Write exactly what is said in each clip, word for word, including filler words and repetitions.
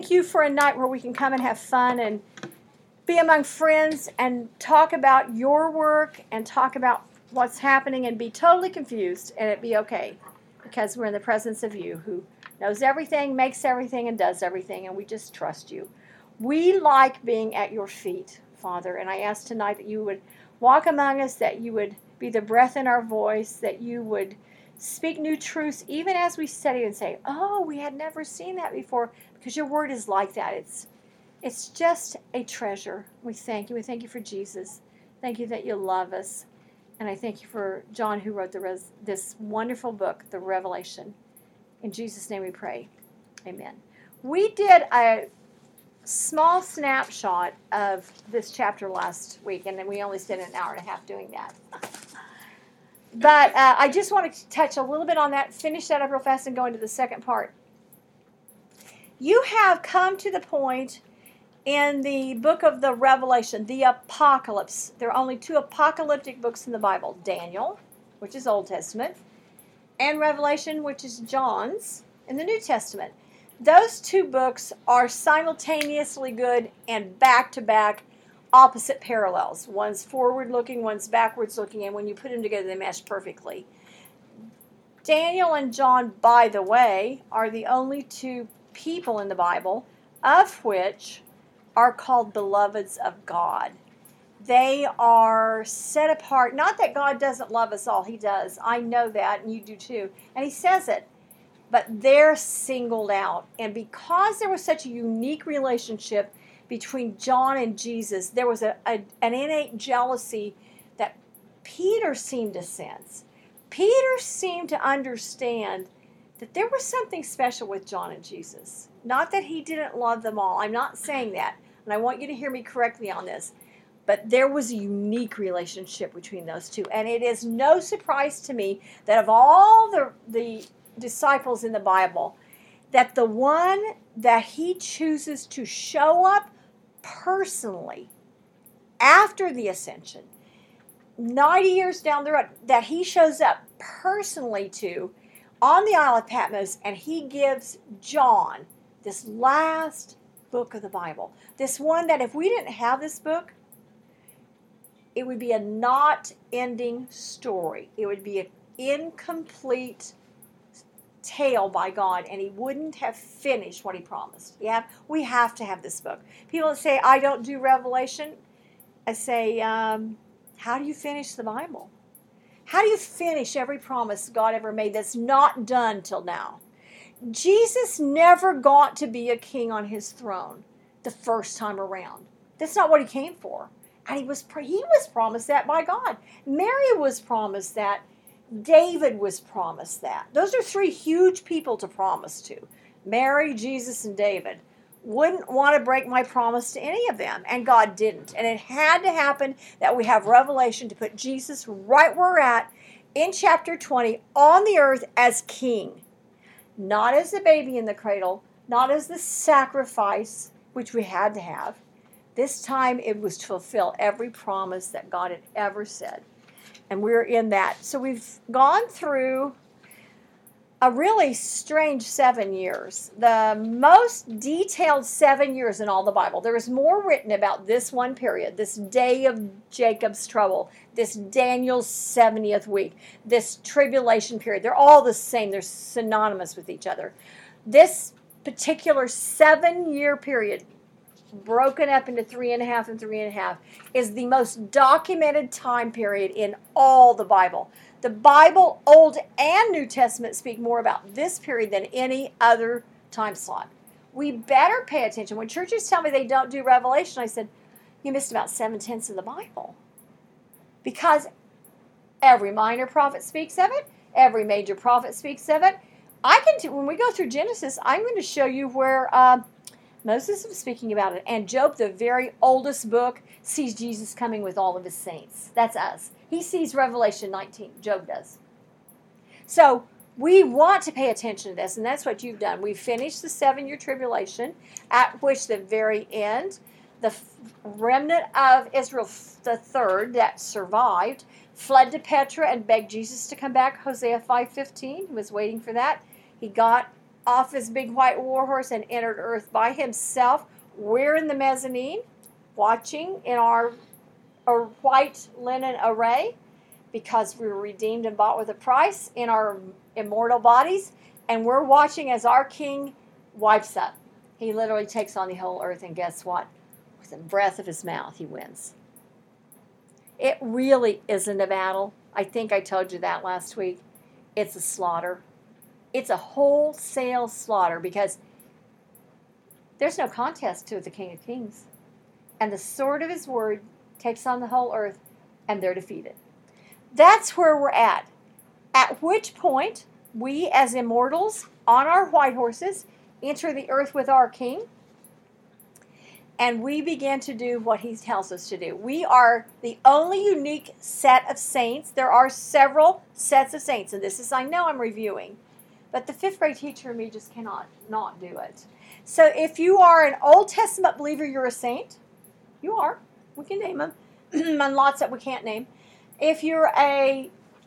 Thank you for a night where we can come and have fun and be among friends and talk about your work and talk about what's happening and be totally confused and it be okay because we're in the presence of you who knows everything, makes everything, and does everything, and we just trust you. We like being at your feet, Father, and I ask tonight that you would walk among us, that you would be the breath in our voice, that you would speak new truths even as we study and say, oh, we had never seen that before, because your word is like that. It's it's just a treasure. We thank you. We thank you for Jesus. Thank you that you love us. And I thank you for John who wrote the res- this wonderful book, The Revelation. In Jesus' name we pray. Amen. We did a small snapshot of this chapter last week, and then we only spent an hour and a half doing that. But uh, I just want to touch a little bit on that, finish that up real fast, and go into the second part. You have come to the point in the book of the Revelation, the Apocalypse. There are only two apocalyptic books in the Bible, Daniel, which is Old Testament, and Revelation, which is John's in the New Testament. Those two books are simultaneously good and back-to-back opposite parallels. One's forward-looking, one's backwards-looking, and when you put them together, they mesh perfectly. Daniel and John, by the way, are the only two people in the Bible of which are called beloveds of God. They are set apart. Not that God doesn't love us all. He does. I know that, and you do too. And he says it. But they're singled out. And because there was such a unique relationship between John and Jesus, there was a, a, an innate jealousy that Peter seemed to sense. Peter seemed to understand that there was something special with John and Jesus. Not that he didn't love them all. I'm not saying that. And I want you to hear me correctly on this. But there was a unique relationship between those two. And it is no surprise to me that of all the, the disciples in the Bible, that the one that he chooses to show up personally after the ascension, ninety years down the road, that he shows up personally to on the Isle of Patmos, and he gives John this last book of the Bible. This one that if we didn't have this book, it would be a not ending story. It would be an incomplete tale by God, and he wouldn't have finished what he promised. Yeah, we have to have this book. People that say, I don't do Revelation, I say, um, how do you finish the Bible? How do you finish every promise God ever made that's not done till now? Jesus never got to be a king on his throne the first time around. That's not what he came for. And he was he was promised that by God. Mary was promised that. David was promised that. Those are three huge people to promise to. Mary, Jesus, and David. Wouldn't want to break my promise to any of them. And God didn't. And it had to happen that we have revelation to put Jesus right where we're at in chapter twenty on the earth as king. Not as the baby in the cradle. Not as the sacrifice, which we had to have. This time it was to fulfill every promise that God had ever said. And we're in that. So we've gone through a really strange seven years. The most detailed seven years in all the Bible. There is more written about this one period, this day of Jacob's trouble, this Daniel's seventieth week, this tribulation period. They're all the same. They're synonymous with each other. This particular seven-year period, broken up into three and a half and three and a half, is the most documented time period in all the Bible. The Bible, Old and New Testament, speak more about this period than any other time slot. We better pay attention. When churches tell me they don't do Revelation, I said, you missed about seven-tenths of the Bible. Because every minor prophet speaks of it. Every major prophet speaks of it. I can, t- when we go through Genesis, I'm going to show you where Uh, Moses was speaking about it. And Job, the very oldest book, sees Jesus coming with all of his saints. That's us. He sees Revelation nineteen. Job does. So we want to pay attention to this, and that's what you've done. We've finished the seven-year tribulation, at which the very end, the remnant of Israel, the third that survived, fled to Petra and begged Jesus to come back. Hosea five fifteen. He was waiting for that. He got off his big white war horse and entered earth by himself. We're in the mezzanine, watching in our, our white linen array, because we were redeemed and bought with a price in our immortal bodies. And we're watching as our King wipes up. He literally takes on the whole earth, and guess what? With the breath of his mouth, he wins. It really isn't a battle. I think I told you that last week. It's a slaughter. It's a wholesale slaughter, because there's no contest to the King of Kings. And the sword of his word takes on the whole earth, and they're defeated. That's where we're at. At which point, we as immortals on our white horses enter the earth with our King, and we begin to do what he tells us to do. We are the only unique set of saints. There are several sets of saints, and this is, I know I'm reviewing, but the fifth grade teacher in me just cannot not do it. So if you are an Old Testament believer, you're a saint. You are. We can name them. And lots that we can't name. If you're a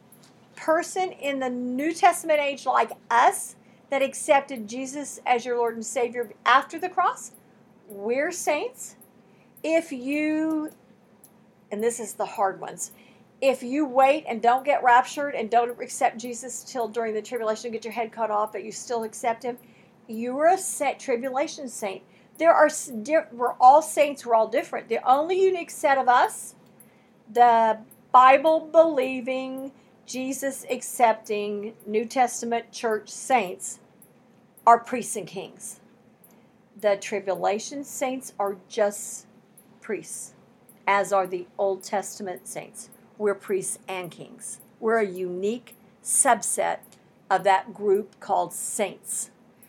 person in the New Testament age like us that accepted Jesus as your Lord and Savior after the cross, we're saints. If you, and this is the hard ones, if you wait and don't get raptured and don't accept Jesus till during the tribulation, get your head cut off, but you still accept him, you're a set tribulation saint. There are, we're all saints, we're all different. The only unique set of us, the Bible-believing, Jesus-accepting, New Testament church saints, are priests and kings. The tribulation saints are just priests, as are the Old Testament saints. We're priests and kings. We're a unique subset of that group called saints.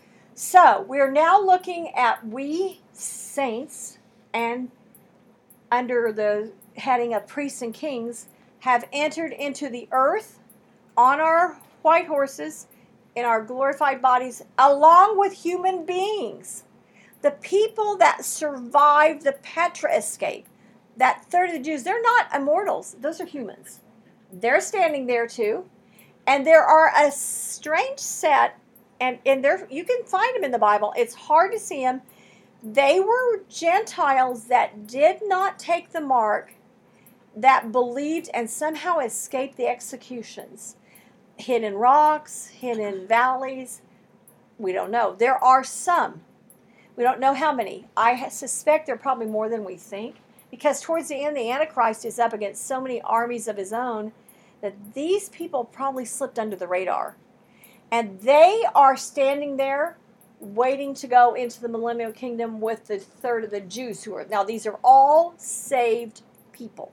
So we're now looking at we saints, and under the heading of priests and kings, have entered into the earth on our white horses in our glorified bodies, along with human beings. The people that survived the Petra escape, that third of the Jews, they're not immortals. Those are humans. They're standing there too. And there are a strange set, and, and there you can find them in the Bible. It's hard to see them. They were Gentiles that did not take the mark, that believed and somehow escaped the executions. Hid in rocks, hid in valleys. We don't know. There are some. We don't know how many. I suspect there are probably more than we think, because towards the end, the Antichrist is up against so many armies of his own that these people probably slipped under the radar. And they are standing there waiting to go into the millennial kingdom with the third of the Jews who are. Now, these are all saved people.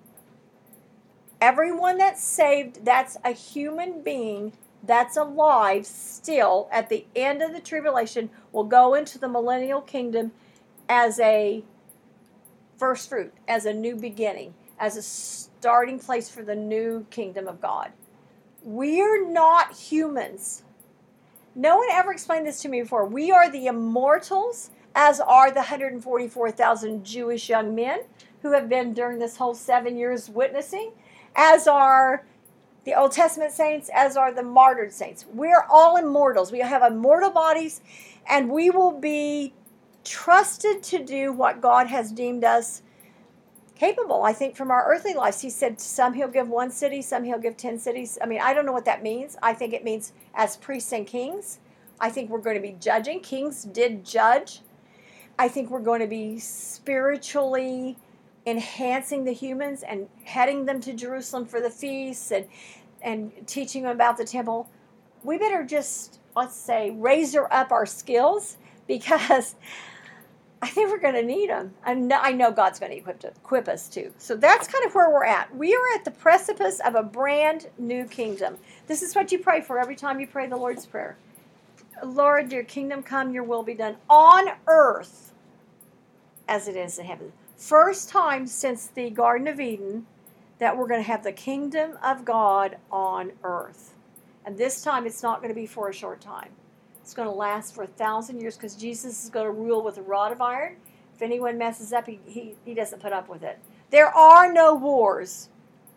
Everyone that's saved, that's a human being that's alive still at the end of the tribulation, will go into the millennial kingdom as a first fruit, as a new beginning, as a starting place for the new kingdom of God. We're not humans. No one ever explained this to me before. We are the immortals, as are the one hundred forty-four thousand Jewish young men who have been during this whole seven years witnessing, as are the Old Testament saints, as are the martyred saints. We're all immortals. We have immortal bodies, and we will be trusted to do what God has deemed us capable. I think from our earthly lives, he said some he'll give one city, some he'll give ten cities. I mean, I don't know what that means. I think it means as priests and kings. I think we're going to be judging. Kings did judge. I think we're going to be spiritually enhancing the humans and heading them to Jerusalem for the feasts and, and teaching them about the temple. We better just, let's say, razor up our skills, because I think we're going to need them. I know, I know God's going to equip, equip us too. So that's kind of where we're at. We are at the precipice of a brand new kingdom. This is what you pray for every time you pray the Lord's Prayer. Lord, your kingdom come, your will be done on earth as it is in heaven. First time since the Garden of Eden that we're going to have the kingdom of God on earth. And this time it's not going to be for a short time. It's going to last for a thousand years, because Jesus is going to rule with a rod of iron. If anyone messes up, he, he, he doesn't put up with it. There are no wars.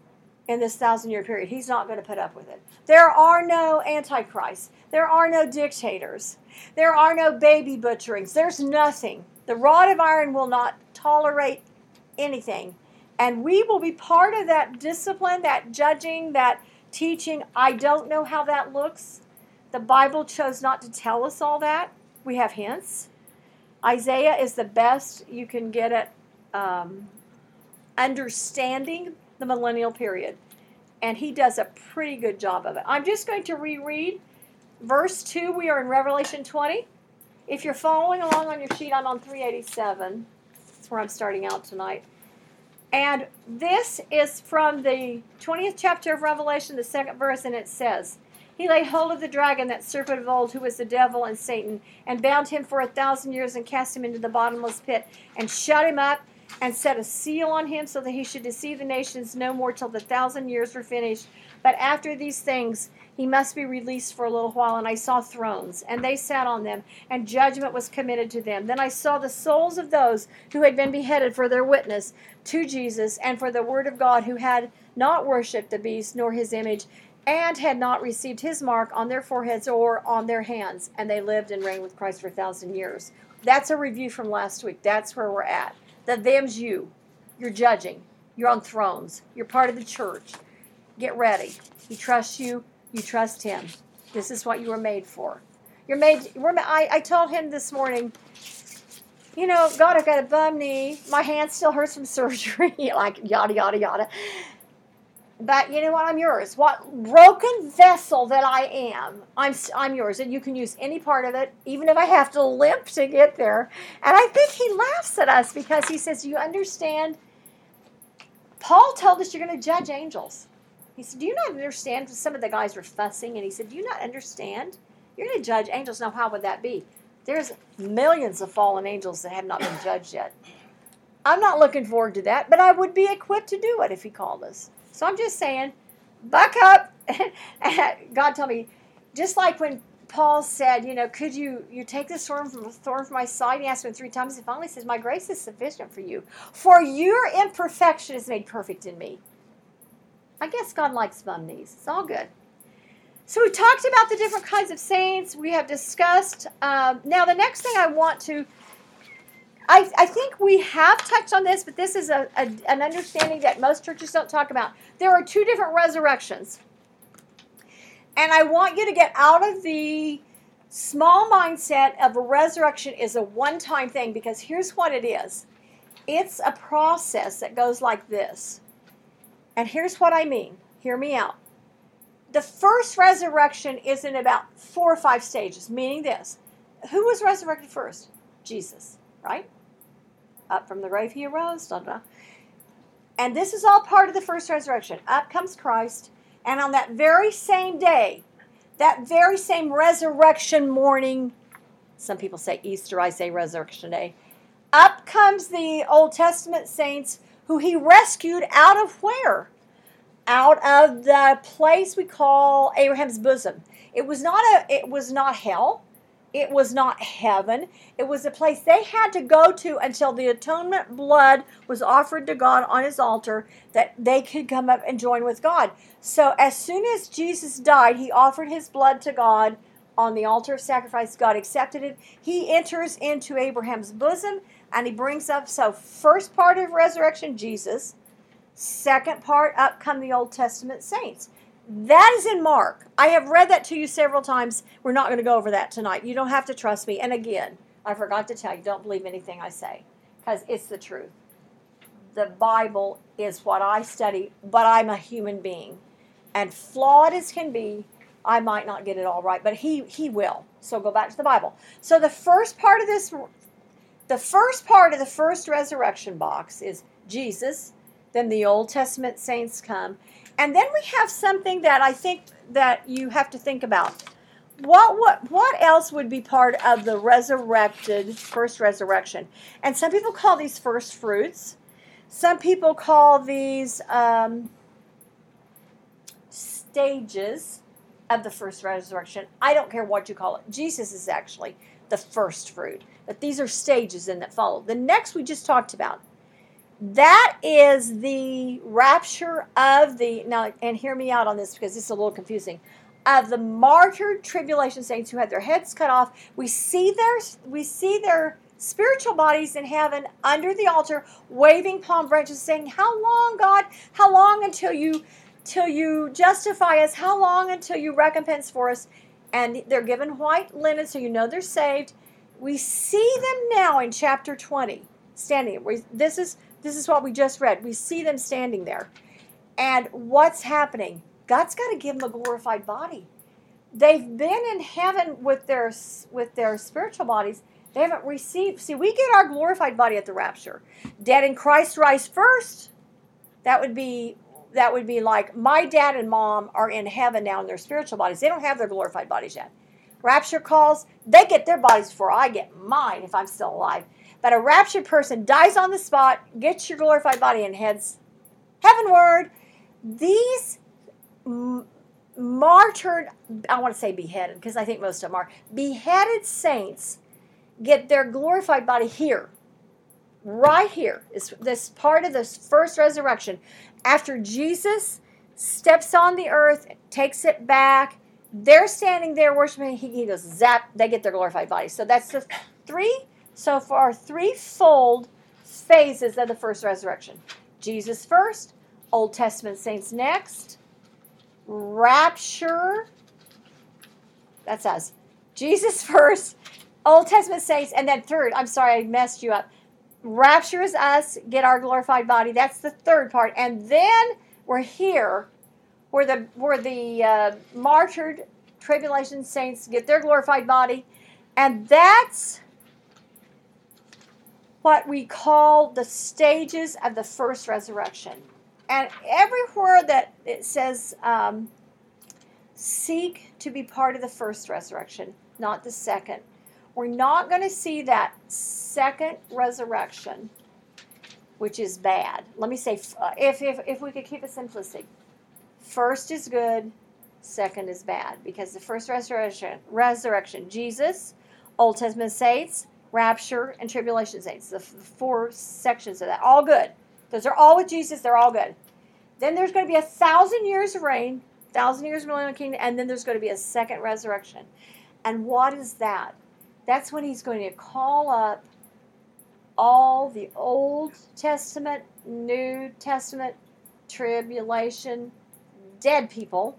in this thousand-year period. He's not going to put up with it. There are no antichrists. There are no dictators. There are no baby butcherings. There's nothing. The rod of iron will not tolerate anything. And we will be part of that discipline, that judging, that teaching. I don't know how that looks. The Bible chose not to tell us all that. We have hints. Isaiah is the best you can get at um, understanding the millennial period. And he does a pretty good job of it. I'm just going to reread verse two. We are in Revelation twenty. If you're following along on your sheet, I'm on three eighty-seven. That's where I'm starting out tonight. And this is from the twentieth chapter of Revelation, the second verse, and it says, He laid hold of the dragon, that serpent of old, who was the devil and Satan, and bound him for a thousand years, and cast him into the bottomless pit, and shut him up, and set a seal on him, so that he should deceive the nations no more till the thousand years were finished. But after these things he must be released for a little while. And I saw thrones, and they sat on them, and judgment was committed to them. Then I saw the souls of those who had been beheaded for their witness to Jesus, and for the word of God, who had not worshipped the beast nor his image, and had not received his mark on their foreheads or on their hands. And they lived and reigned with Christ for a thousand years. That's a review from last week. That's where we're at. The them's you. You're judging. You're on thrones. You're part of the church. Get ready. He trusts you. You trust him. This is what you were made for. You're made. We're, I, I told him this morning, you know, God, I've got a bum knee. My hand still hurts from surgery. Like, yada, yada, yada. But you know what? I'm yours. What broken vessel that I am, I'm I'm yours. And you can use any part of it, even if I have to limp to get there. And I think he laughs at us because he says, you understand? Paul told us you're going to judge angels. He said, do you not understand? Some of the guys were fussing, and he said, do you not understand? You're going to judge angels. Now, how would that be? There's millions of fallen angels that have not been judged yet. I'm not looking forward to that, but I would be equipped to do it if he called us. So I'm just saying, buck up. God told me, just like when Paul said, you know, could you, you take this thorn from, thorn from my side? He asked him three times. He finally says, my grace is sufficient for you. For your imperfection is made perfect in me. I guess God likes bum knees. It's all good. So we talked about the different kinds of saints. We have discussed. Um, now, the next thing I want to, I, I think we have touched on this, but this is a, a, an understanding that most churches don't talk about. There are two different resurrections. And I want you to get out of the small mindset of a resurrection is a one-time thing, because here's what it is. It's a process that goes like this. And here's what I mean. Hear me out. The first resurrection is in about four or five stages, meaning this. Who was resurrected first? Jesus, right? Up from the grave he arose. Blah, blah. And this is all part of the first resurrection. Up comes Christ. And on that very same day, that very same resurrection morning, some people say Easter, I say Resurrection Day, up comes the Old Testament saints who he rescued out of where? Out of the place we call Abraham's bosom. It was not a. It was not hell. It was not heaven. It was a place they had to go to until the atonement blood was offered to God on his altar, that they could come up and join with God. So as soon as Jesus died, he offered his blood to God on the altar of sacrifice. God accepted it. He enters into Abraham's bosom, and he brings up, so first part of resurrection, Jesus. Second part, up come the Old Testament saints. That is in Mark. I have read that to you several times. We're not going to go over that tonight. You don't have to trust me. And again, I forgot to tell you, don't believe anything I say, because it's the truth. The Bible is what I study, but I'm a human being. And flawed as can be, I might not get it all right, but he, he will. So go back to the Bible. So the first part of this, the first part of the first resurrection box is Jesus. Then the Old Testament saints come. And then we have something that I think that you have to think about. What what what else would be part of the resurrected first resurrection? And some people call these first fruits. Some people call these um, stages of the first resurrection. I don't care what you call it. Jesus is actually the first fruit. But these are stages in that follow. The next we just talked about. That is the rapture of the, now, and hear me out on this because this is a little confusing, of the martyred tribulation saints who had their heads cut off. We see their, we see their spiritual bodies in heaven under the altar, waving palm branches, saying, "How long, God? How long until you, till you justify us? How long until you recompense for us?" And they're given white linen, so you know they're saved. We see them now in chapter twenty, standing. This is this is what we just read. We see them standing there, and what's happening? God's got to give them a glorified body. They've been in heaven with their with their spiritual bodies. They haven't received. See, we get our glorified body at the rapture. Dead in Christ rise first. That would be that would be like my dad and mom are in heaven now in their spiritual bodies. They don't have their glorified bodies yet. Rapture calls. They get their bodies before I get mine if I'm still alive. But a raptured person dies on the spot, gets your glorified body, and heads heavenward. These m- martyred, I want to say beheaded, because I think most of them are, beheaded saints get their glorified body here. Right here. Is this part of this first resurrection. After Jesus steps on the earth, takes it back, they're standing there worshiping, he, he goes, zap, they get their glorified body. So that's the three, so far, threefold phases of the first resurrection. Jesus first, Old Testament saints next, rapture, that's us. Jesus first, Old Testament saints, and then third, I'm sorry, I messed you up. Rapture is us, get our glorified body. That's the third part. And then we're here, where the where the uh, martyred tribulation saints get their glorified body. And that's what we call the stages of the first resurrection. And everywhere that it says, um, seek to be part of the first resurrection, not the second. We're not going to see that second resurrection, which is bad. Let me say, if, if, if we could keep it simplistic. First is good, second is bad. Because the first resurrection, resurrection, Jesus, Old Testament saints, rapture, and tribulation saints. The four sections of that. All good. Those are all with Jesus. They're all good. Then there's going to be a thousand years of reign, thousand years of millennial kingdom, and then there's going to be a second resurrection. And what is that? That's when he's going to call up all the Old Testament, New Testament, tribulation, dead people,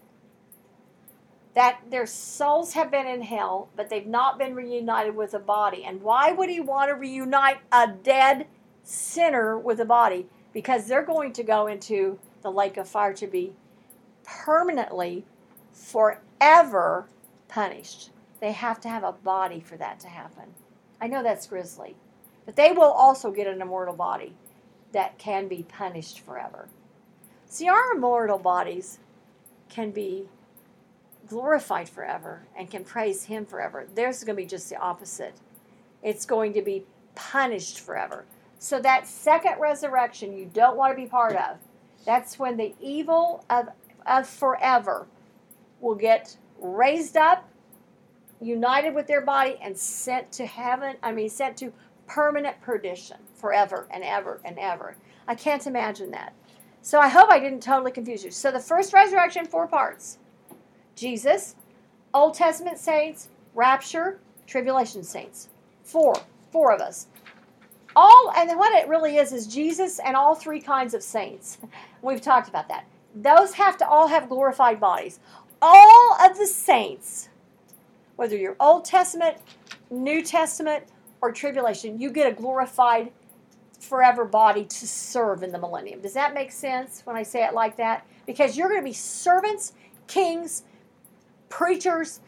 that their souls have been in hell, but they've not been reunited with a body. And why would he want to reunite a dead sinner with a body? Because they're going to go into the lake of fire to be permanently, forever punished. They have to have a body for that to happen. I know that's grisly. But they will also get an immortal body that can be punished forever. See, our immortal bodies can be glorified forever and can praise him forever. Theirs is going to be just the opposite. It's going to be punished forever. So that second resurrection you don't want to be part of. That's when the evil of, of forever will get raised up, united with their body, and sent to heaven, I mean, sent to permanent perdition forever and ever and ever. I can't imagine that. So I hope I didn't totally confuse you. So the first resurrection, four parts. Jesus, Old Testament saints, rapture, tribulation saints. Four. Four of us. All, and what it really is, is Jesus and all three kinds of saints. We've talked about that. Those have to all have glorified bodies. All of the saints, whether you're Old Testament, New Testament, or tribulation, you get a glorified forever body to serve in the millennium. Does that make sense when I say it like that? Because you're going to be servants, kings, preachers,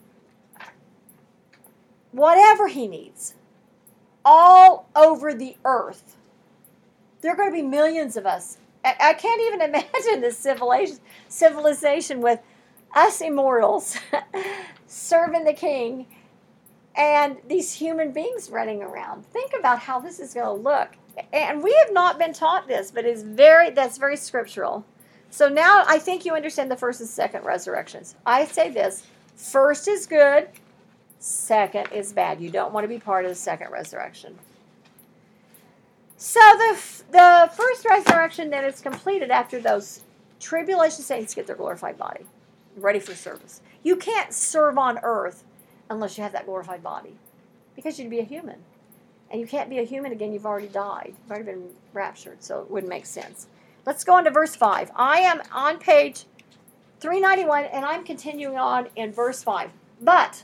whatever he needs, all over the earth. There are going to be millions of us. I can't even imagine this civilization, civilization with us immortals serving the king and these human beings running around. Think about how this is going to look. And we have not been taught this, but it's very that's very scriptural. So now I think you understand the first and second resurrections. I say this, first is good, second is bad. You don't want to be part of the second resurrection. So the f- the first resurrection then is completed after those tribulation saints get their glorified body, ready for service. You can't serve on earth unless you have that glorified body, because you'd be a human. And you can't be a human again, you've already died. You've already been raptured, so it wouldn't make sense. Let's go on to verse five. I am on page three ninety-one, and I'm continuing on in verse five. But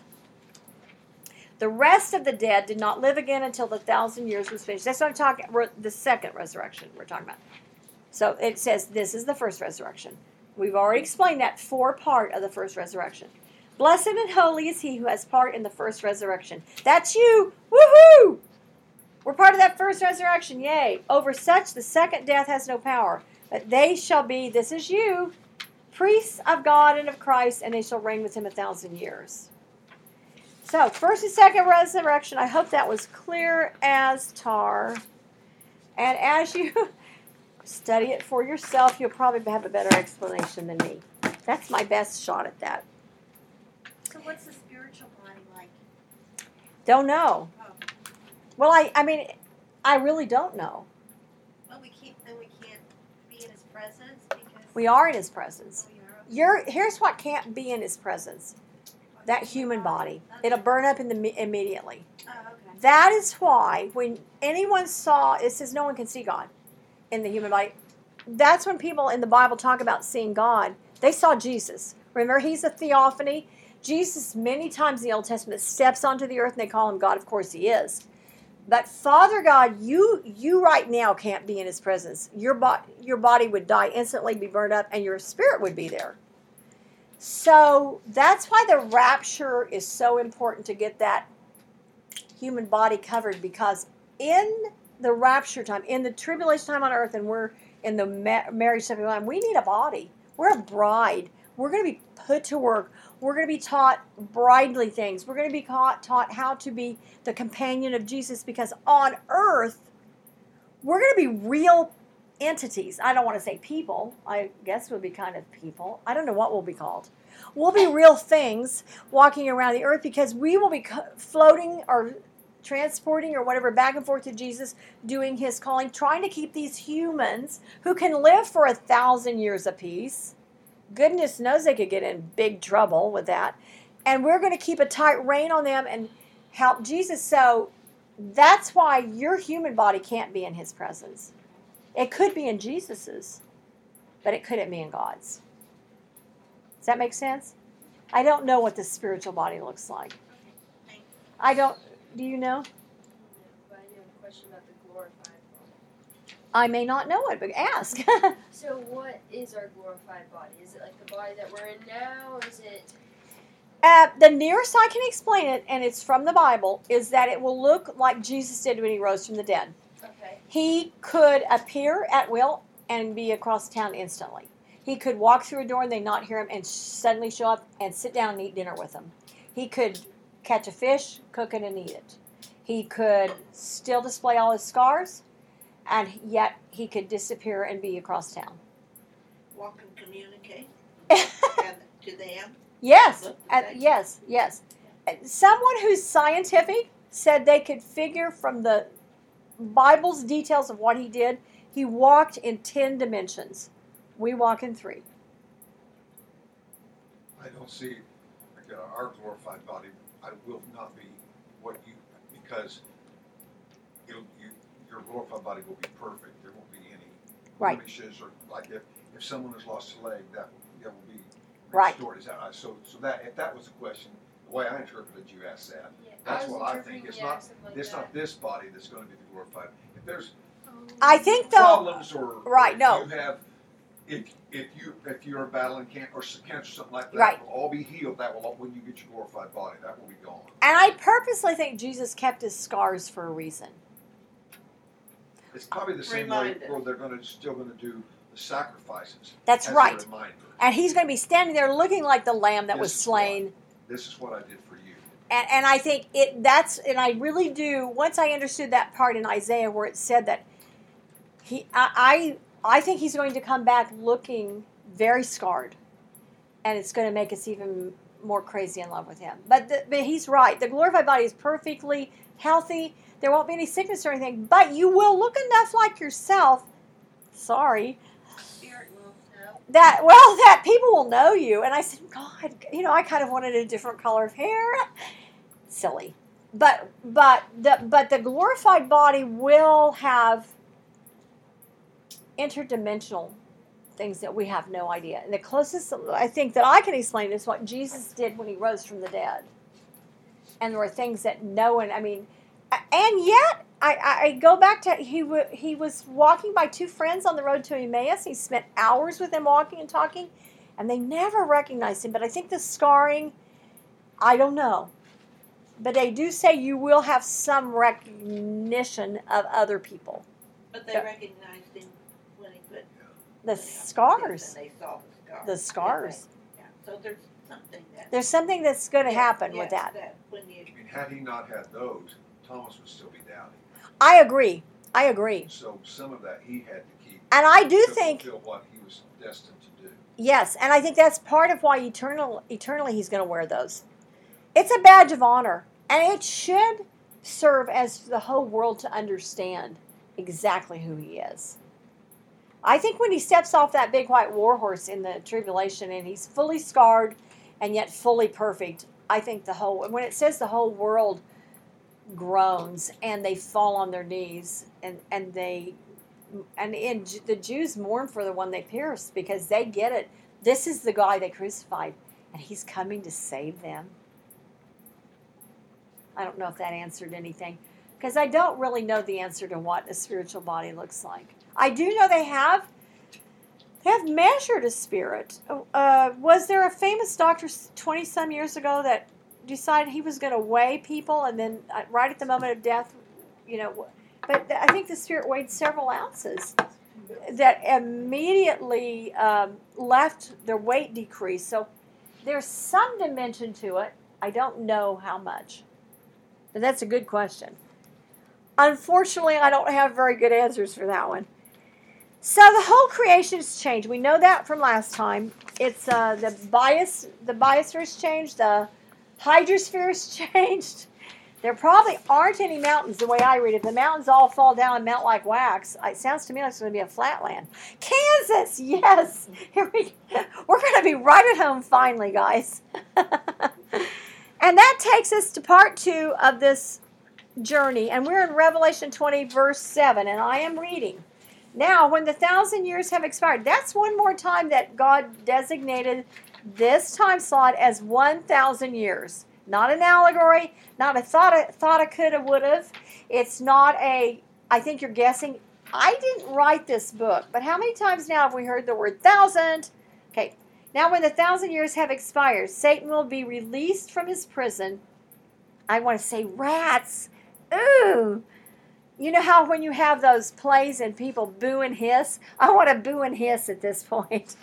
the rest of the dead did not live again until the thousand years was finished. That's what I'm talking about, the second resurrection we're talking about. So it says this is the first resurrection. We've already explained that for part of the first resurrection. Blessed and holy is he who has part in the first resurrection. That's you! Woohoo! We're part of that first resurrection. Yay! Over such the second death has no power. But they shall be, this is you, priests of God and of Christ, and they shall reign with him a thousand years. So, first and second resurrection, I hope that was clear as tar. And as you study it for yourself, you'll probably have a better explanation than me. That's my best shot at that. So what's the spiritual body like? Don't know. Oh. Well, I, I mean, I really don't know. Well, we keep, then we can't be in his presence because We are in his presence. Oh, we are. You're, here's what can't be in his presence. That human body. It'll burn up in the immediately. Oh, okay. That is why when anyone saw, it says no one can see God in the human body. That's when people in the Bible talk about seeing God. They saw Jesus. Remember, he's a theophany. Jesus, many times in the Old Testament, steps onto the earth and they call him God. Of course, he is. But Father God, you you right now can't be in his presence. Your, bo- your body would die instantly, be burned up, and your spirit would be there. So that's why the rapture is so important, to get that human body covered, because in the rapture time, in the tribulation time on earth, and we're in the ma- marriage time, we need a body. We're a bride. We're going to be put to work. We're going to be taught bridely things. We're going to be taught, taught how to be the companion of Jesus, because on earth, we're going to be real entities. I don't want to say people. I guess we'll be kind of people. I don't know what we'll be called. We'll be real things walking around the earth, because we will be floating or transporting or whatever back and forth to Jesus, doing his calling, trying to keep these humans who can live for a thousand years apiece. Goodness knows they could get in big trouble with that. And we're going to keep a tight rein on them and help Jesus. So that's why your human body can't be in his presence. It could be in Jesus's, but it couldn't be in God's. Does that make sense? I don't know what the spiritual body looks like. I don't, do you know? But I have a question about the glorified body. I may not know it, but ask. So what is our glorified body? Is it like the body that we're in now, or is it... Uh, the nearest I can explain it, and it's from the Bible, is that it will look like Jesus did when he rose from the dead. Okay. He could appear at will and be across town instantly. He could walk through a door and they not hear him and suddenly show up and sit down and eat dinner with them. He could catch a fish, cook it, and eat it. He could still display all his scars, and yet he could disappear and be across town. Walk and communicate and to them. Yes, uh, yes, yes. Someone who's scientific said they could figure from the Bible's details of what he did, he walked in ten dimensions. We walk in three. I don't see, again, our glorified body, I will not be what you, because it'll, you, your glorified body will be perfect. There won't be any Right. blemishes, or like if, if someone has lost a leg, that, that will be Right. restored. Is that, so, so that, if that was the question, the way I interpreted you asked that, Yeah, that's I was what I interpreting think. It's yeah, not, something like it's that. not this body that's going to be the glorified. If there's I think though, problems or, right, or no. you have, if if you if you are battling cancer or cancer or something like that, Right. will all be healed. That will all, when you get your glorified body, that will be gone. and I purposely think Jesus kept his scars for a reason. It's probably the same Reminder. way where they're going to still going to do the sacrifices. That's as right. A reminder. And he's going to be standing there looking like the lamb that This was is slain. what- This is what I did for you. And, and I think it that's and I really do. Once I understood that part in Isaiah where it said that he, I, I, I think he's going to come back looking very scarred, and it's going to make us even more crazy in love with him. But the, but he's right. The glorified body is perfectly healthy. There won't be any sickness or anything, but you will look enough like yourself. Sorry. Spirit will know. That, well, that people will know you. And I said, God, you know, I kind of wanted a different color of hair. Silly. But but the but the glorified body will have interdimensional things that we have no idea. And the closest I think that I can explain is what Jesus did when he rose from the dead. And there were things that no one, I mean, and yet I, I go back to he w- he was walking by two friends on the road to Emmaus. He spent hours with them walking and talking, and they never recognized him. But I think the scarring, I don't know. But they do say you will have some recognition of other people. But they Yeah. recognized him when he put. The scars. And they saw the scars. The scars. Yeah, so there's something that. There's something that's going to Yes, happen yes, with that. that when you, I mean, had he not had those, Thomas would still be doubting. I agree. I agree. So some of that he had to keep. And I do to think, fulfill what he was destined to do. yes, and I think that's part of why eternal, eternally he's going to wear those. It's a badge of honor, and it should serve as the whole world to understand exactly who he is. I think when he steps off that big white war horse in the tribulation and he's fully scarred and yet fully perfect, I think the whole, when it says the whole world groans and they fall on their knees and, and they, and in, the Jews mourn for the one they pierced because they get it. This is the guy they crucified and he's coming to save them. I don't know if that answered anything because I don't really know the answer to what a spiritual body looks like. I do know they have they have measured a spirit. Uh, was there a famous doctor twenty some years ago that decided he was going to weigh people and then uh, right at the moment of death, you know, but I think the spirit weighed several ounces that immediately um, left their weight decrease. So there's some dimension to it. I don't know how much. But that's a good question. Unfortunately, I don't have very good answers for that one. So the whole creation has changed. We know that from last time. It's uh, the bias, the biosphere has changed. The hydrosphere has changed. There probably aren't any mountains the way I read it. The mountains all fall down and melt like wax. It sounds to me like it's going to be a flatland. Kansas, yes. Here we, we're going to be right at home finally, guys. And that takes us to part two of this journey. And we're in Revelation twenty, verse seven. And I am reading. Now, when the thousand years have expired, that's one more time that God designated this time slot as one thousand years. Not an allegory, not a thought, thoughta, coulda, woulda. It's not a, I think you're guessing. I didn't write this book, but how many times now have we heard the word thousand? Okay, now when the thousand years have expired, Satan will be released from his prison. I want to say rats. Ooh. You know how when you have those plays and people boo and hiss? I want to boo and hiss at this point.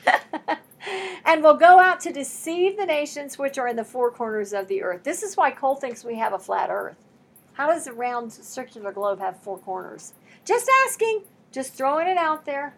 And will go out to deceive the nations which are in the four corners of the earth. This is why Cole thinks we have a flat earth. How does a round circular globe have four corners? Just asking. Just throwing it out there.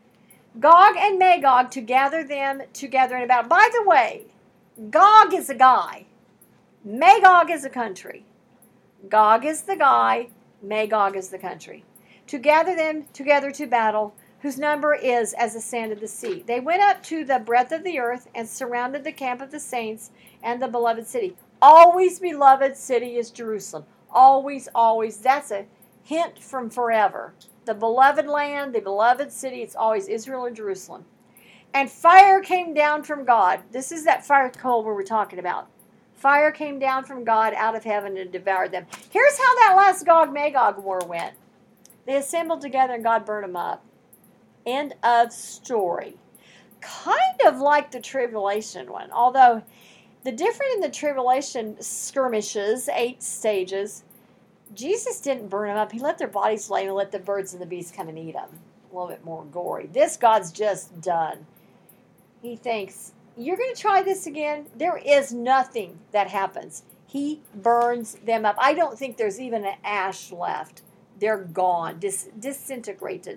Gog and Magog to gather them together in a battle. By the way, Gog is a guy. Magog is a country. Gog is the guy. Magog is the country. To gather them together to battle, whose number is as the sand of the sea. They went up to the breadth of the earth and surrounded the camp of the saints and the beloved city. Always beloved city is Jerusalem. Always, always. That's a hint from forever. The beloved land, the beloved city, it's always Israel and Jerusalem. And fire came down from God. This is that fire coal we were talking about. Fire came down from God out of heaven and devoured them. Here's how that last Gog-Magog war went. They assembled together and God burned them up. End of story. Kind of like the tribulation one. Although the difference in the tribulation skirmishes, eight stages, Jesus didn't burn them up. He let their bodies lay and let the birds and the beasts come and eat them. A little bit more gory. This God's just done. He thinks, you're going to try this again? There is nothing that happens. He burns them up. I don't think there's even an ash left. They're gone, dis- disintegrated.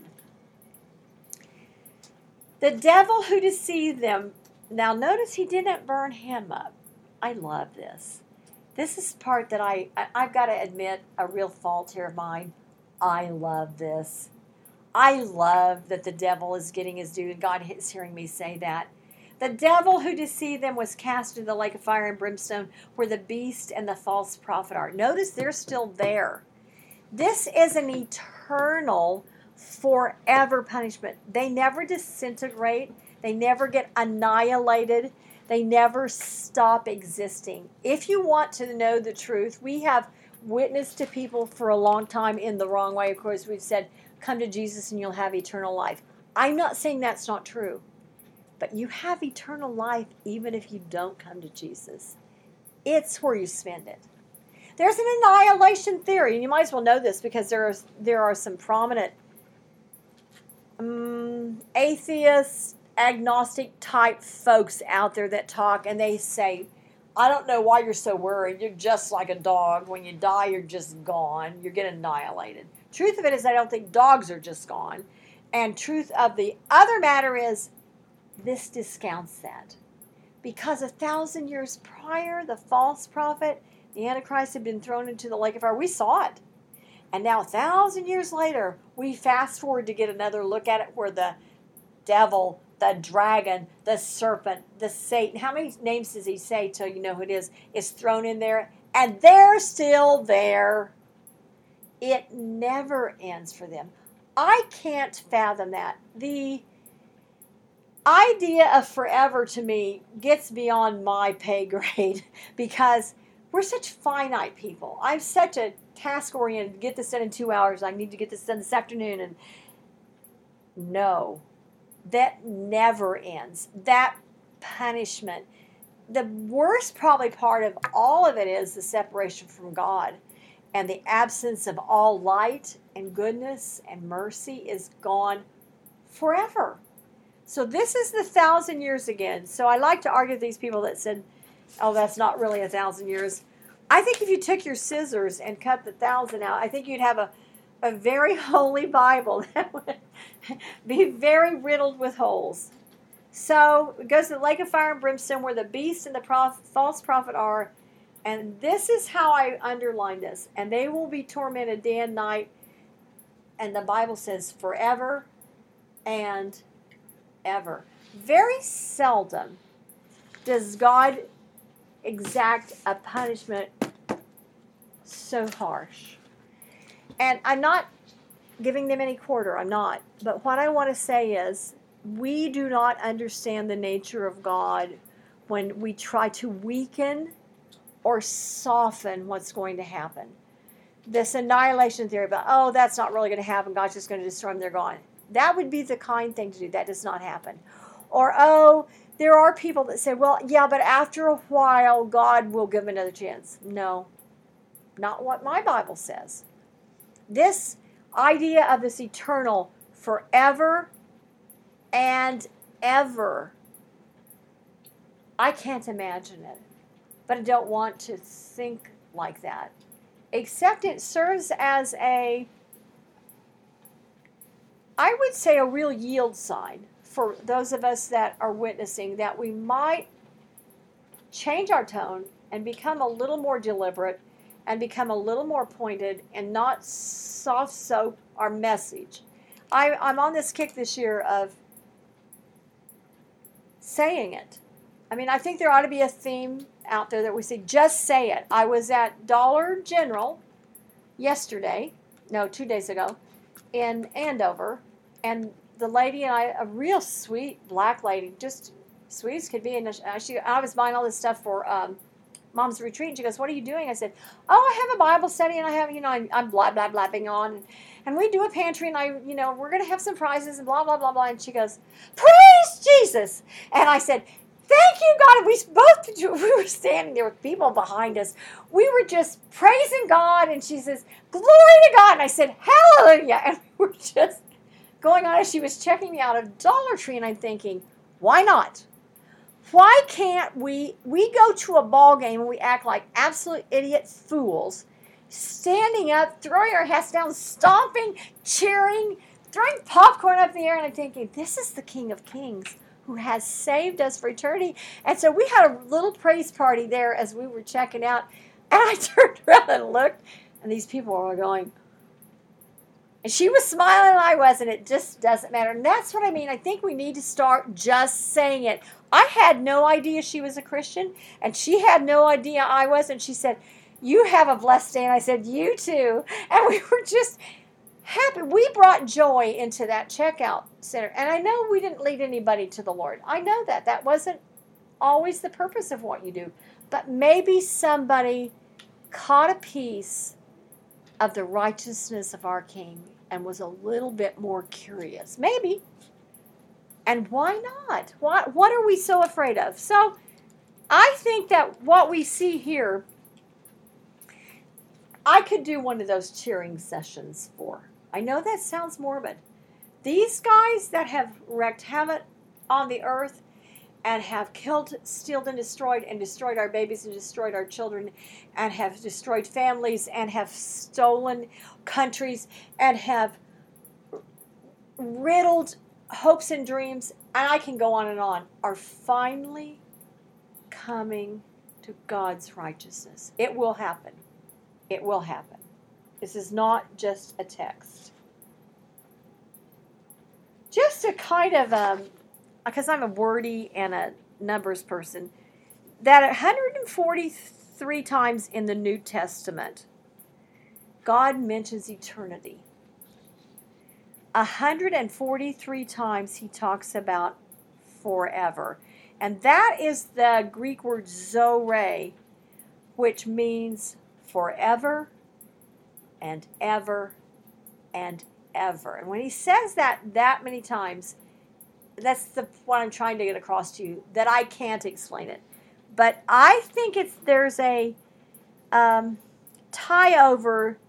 The devil who deceived them. Now notice he didn't burn him up. I love this. This is part that I, I I've got to admit a real fault here of mine. I love this. I love that the devil is getting his due, and God is hearing me say that. The devil who deceived them was cast into the lake of fire and brimstone, where the beast and the false prophet are. Notice they're still there. This is an eternal, forever punishment. They never disintegrate. They never get annihilated. They never stop existing. If you want to know the truth, we have witnessed to people for a long time in the wrong way. Of course, we've said, come to Jesus and you'll have eternal life. I'm not saying that's not true. But you have eternal life even if you don't come to Jesus. It's where you spend it. There's an annihilation theory, and you might as well know this because there are, there are some prominent um, atheist, agnostic type folks out there that talk, and they say, I don't know why you're so worried. You're just like a dog. When you die, you're just gone. You're getting annihilated. Truth of it is, I don't think dogs are just gone. And truth of the other matter is, this discounts that. Because a thousand years prior, the false prophet, the Antichrist, had been thrown into the lake of fire. We saw it. And now a thousand years later, we fast forward to get another look at it where the devil, the dragon, the serpent, the Satan, how many names does he say till you know who it is, is thrown in there. And they're still there. It never ends for them. I can't fathom that. The idea of forever to me gets beyond my pay grade because we're such finite people. I'm such a task oriented, get this done in two hours. I need to get this done this afternoon. And no, that never ends. That punishment. The worst probably part of all of it is the separation from God and the absence of all light and goodness and mercy is gone forever. So this is the thousand years again. So I like to argue with these people that said, oh, that's not really a thousand years. I think if you took your scissors and cut the thousand out, I think you'd have a, a very holy Bible that would be very riddled with holes. So it goes to the lake of fire and brimstone where the beast and the prof- false prophet are. And this is how I underline this. And they will be tormented day and night. And the Bible says forever and ever. Very seldom does God exact a punishment so harsh. And I'm not giving them any quarter, I'm not. But what I want to say is, we do not understand the nature of God when we try to weaken or soften what's going to happen. This annihilation theory about, oh, that's not really going to happen, God's just going to destroy them, they're gone. That would be the kind thing to do. That does not happen. Or, oh, there are people that say, well, yeah, but after a while, God will give them another chance. No, not what my Bible says. This idea of this eternal forever and ever, I can't imagine it. But I don't want to think like that. Except it serves as a, I would say, a real yield sign for those of us that are witnessing, that we might change our tone and become a little more deliberate and become a little more pointed and not soft soap our message. I, I'm on this kick this year of saying it. I mean, I think there ought to be a theme out there that we say, just say it. I was at Dollar General yesterday, no, two days ago, in Andover, and the lady and I, a real sweet black lady, just sweet as could be, and she, I was buying all this stuff for um, Mom's Retreat, and she goes, what are you doing? I said, oh, I have a Bible study, and I have, you know, I'm, I'm blah, blah, blabbing on, and, and we do a pantry, and I, you know, we're going to have some prizes, and blah, blah, blah, blah, and she goes, praise Jesus! And I said, thank you, God. And we both, we were standing there with people behind us. We were just praising God, and she says, glory to God. And I said, hallelujah. And we were just going on as she was checking me out of Dollar Tree, and I'm thinking, why not? Why can't we, we go to a ball game and we act like absolute idiot fools, standing up, throwing our hats down, stomping, cheering, throwing popcorn up in the air, and I'm thinking, this is the King of Kings who has saved us for eternity. And so we had a little praise party there as we were checking out. And I turned around and looked, and these people were going, and she was smiling and I wasn't. It just doesn't matter. And that's what I mean. I think we need to start just saying it. I had no idea she was a Christian, and she had no idea I was. And she said, "You have a blessed day." And I said, "You too." And we were just happy. We brought joy into that checkout center. And I know we didn't lead anybody to the Lord. I know that. That wasn't always the purpose of what you do. But maybe somebody caught a piece of the righteousness of our King and was a little bit more curious. Maybe. And why not? What, what are we so afraid of? So I think that what we see here, I could do one of those cheering sessions for. I know that sounds morbid. These guys that have wreaked havoc on the earth and have killed, stealed, and destroyed, and destroyed our babies and destroyed our children, and have destroyed families, and have stolen countries, and have riddled hopes and dreams, and I can go on and on, are finally coming to God's righteousness. It will happen. It will happen. This is not just a text. Just a kind of, um, because I'm a wordy and a numbers person, that one hundred forty-three times in the New Testament, God mentions eternity. one hundred forty-three times he talks about forever. And that is the Greek word zoe, which means forever and ever and ever. And when he says that that many times, that's the what I'm trying to get across to you, that I can't explain it. But I think it's there's a um, tie over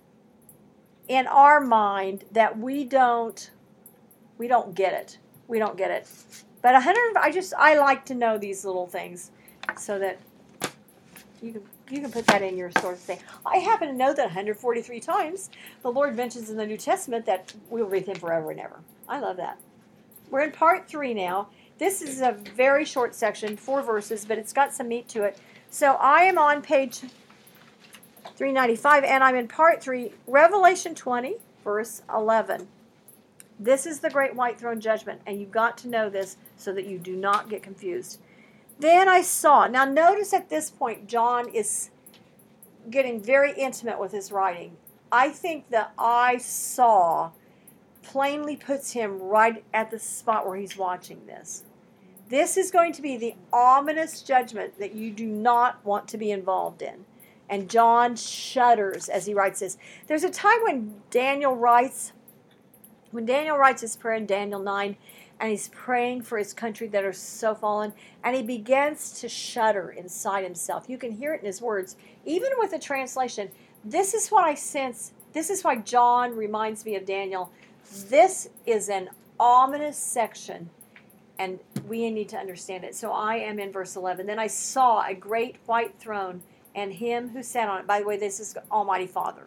in our mind that we don't we don't get it. We don't get it. But one hundred, I just I like to know these little things so that you can you can put that in your source thing. I happen to know that one hundred forty-three times the Lord mentions in the New Testament that we'll be with him forever and ever. I love that. We're in part three now. This is a very short section, four verses, but it's got some meat to it. So I am on page three ninety-five, and I'm in part three, Revelation twenty, verse eleven. This is the great white throne judgment, and you've got to know this so that you do not get confused. Then I saw. Now notice at this point, John is getting very intimate with his writing. I think the I saw plainly puts him right at the spot where he's watching this. This is going to be the ominous judgment that you do not want to be involved in. And John shudders as he writes this. There's a time when Daniel writes, when Daniel writes his prayer in Daniel nine, and he's praying for his country that are so fallen, and he begins to shudder inside himself. You can hear it in his words. Even with the translation, this is what I sense. This is why John reminds me of Daniel. This is an ominous section, and we need to understand it. So I am in verse eleven. Then I saw a great white throne, and him who sat on it. By the way, this is Almighty Father.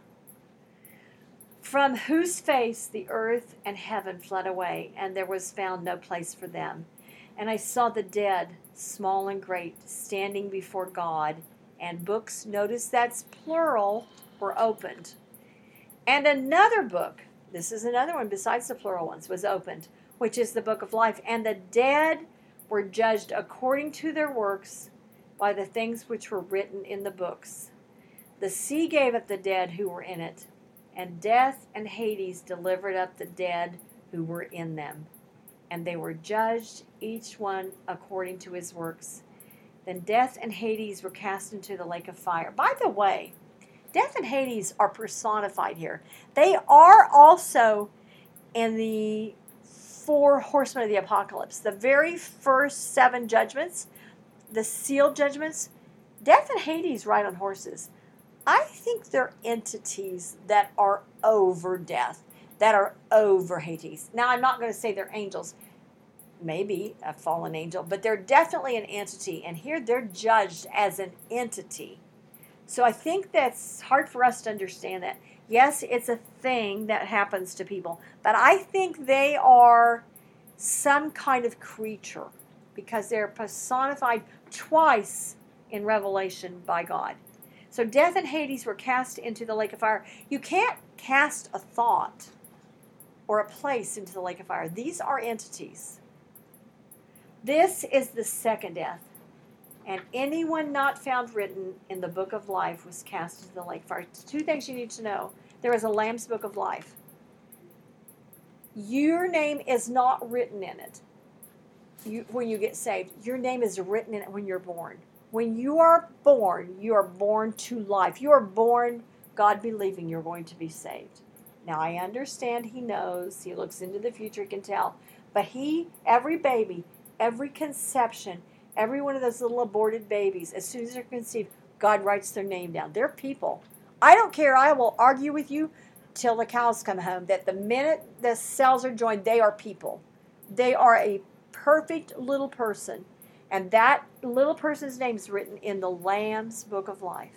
From whose face the earth and heaven fled away, and there was found no place for them. And I saw the dead, small and great, standing before God, and books, notice that's plural, were opened. And another book, this is another one besides the plural ones, was opened, which is the book of life. And the dead were judged according to their works by the things which were written in the books. The sea gave up the dead who were in it, and death and Hades delivered up the dead who were in them. And they were judged, each one according to his works. Then death and Hades were cast into the lake of fire. By the way, death and Hades are personified here. They are also in the four horsemen of the apocalypse. The very first seven judgments, the sealed judgments, death and Hades ride on horses. I think they're entities that are over death, that are over Hades. Now, I'm not going to say they're angels. Maybe a fallen angel, but they're definitely an entity. And here they're judged as an entity. So I think that's hard for us to understand that. Yes, it's a thing that happens to people, but I think they are some kind of creature because they're personified twice in Revelation by God. So death and Hades were cast into the lake of fire. You can't cast a thought or a place into the lake of fire. These are entities. This is the second death. And anyone not found written in the book of life was cast into the lake of fire. Two things you need to know. There is a Lamb's book of life. Your name is not written in it you, when you get saved. Your name is written in it when you're born. When you are born, you are born to life. You are born, God believing you're going to be saved. Now, I understand he knows. He looks into the future, he can tell. But he, every baby, every conception, every one of those little aborted babies, as soon as they're conceived, God writes their name down. They're people. I don't care. I will argue with you till the cows come home that the minute the cells are joined, they are people. They are a perfect little person. And that little person's name is written in the Lamb's book of life.